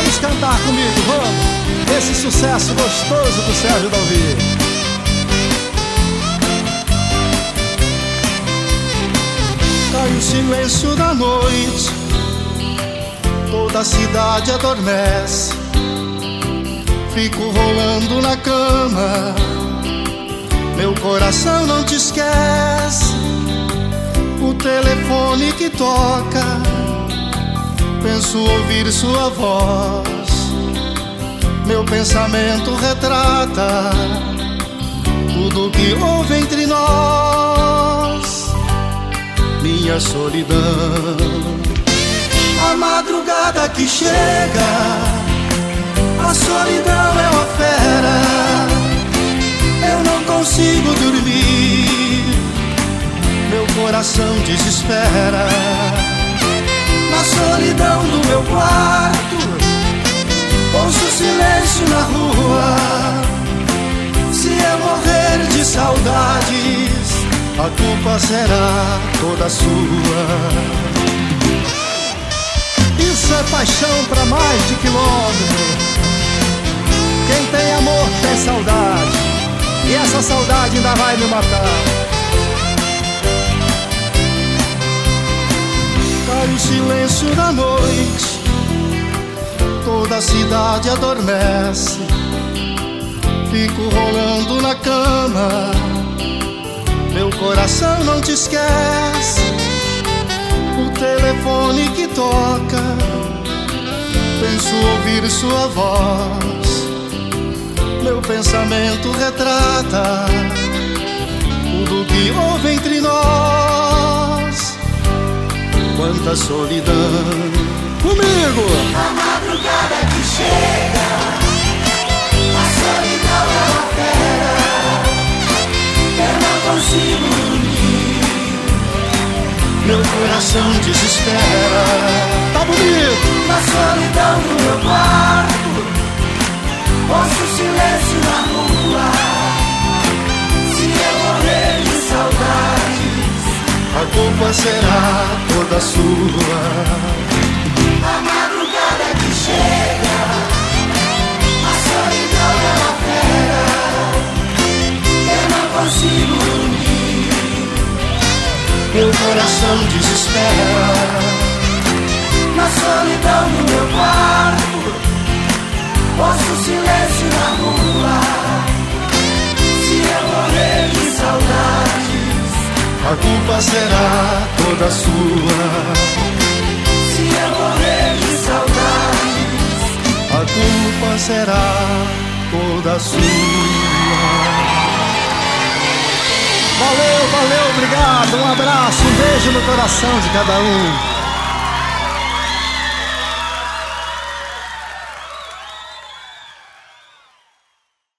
Vamos cantar comigo, vamos! Esse sucesso gostoso do Sérgio Dalvi. Cai o silêncio da noite, toda a cidade adormece. Fico rolando na cama, meu coração não te esquece. O telefone que toca, penso ouvir sua voz. Meu pensamento retrata tudo que houve entre nós. Minha solidão, a madrugada que chega, a solidão é uma fera. Eu não consigo dormir, meu coração desespera. Na solidão do meu quarto, ouço silêncio na rua. Se eu morrer de saudades, a culpa será toda sua. Isso é paixão pra mais de quilômetro. Quem tem amor tem saudade, e essa saudade ainda vai me matar. Cai o silêncio da noite, toda a cidade adormece. Fico rolando na cama, meu coração não te esquece. O telefone que toca, penso ouvir sua voz. Meu pensamento retrata tudo que houve entre nós. Quanta solidão. Comigo! A madrugada que chega, a solidão é uma fera. Eu não consigo dormir, meu coração desespera. Tá bonito! na solidão do meu quarto, ouço silêncio na rua. Se eu morrer de saudades, a culpa será toda sua. a madrugada que chega, a solidão é uma fera. Eu não consigo dormir, Meu coração desespera. na solidão do meu quarto, ouço silêncio na rua. Se eu morrer de saudades, A culpa será toda sua. se eu morrer de saudades, A culpa será toda sua. Valeu, valeu, obrigado, um abraço, um beijo no coração de cada um.